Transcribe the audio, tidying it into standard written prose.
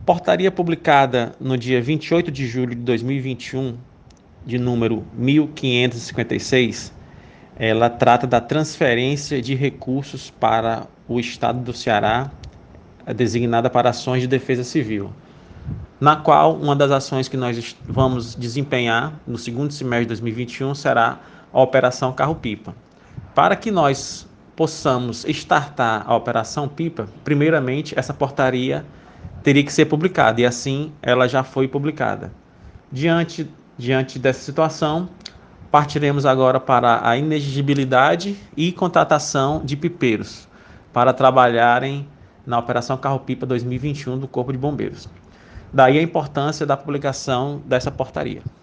portaria publicada no dia 28 de julho de 2021, de número 1556, ela trata da transferência de recursos para o Estado do Ceará, designada para ações de defesa civil, na qual uma das ações que nós vamos desempenhar no segundo semestre de 2021 será a Operação Carro-Pipa. Para que nós possamos startar a Operação Pipa, primeiramente essa portaria teria que ser publicada, e assim ela já foi publicada. Diante dessa situação, partiremos agora para a inexigibilidade e contratação de pipeiros para trabalharem na Operação Carro-Pipa 2021 do Corpo de Bombeiros. Daí a importância da publicação dessa portaria.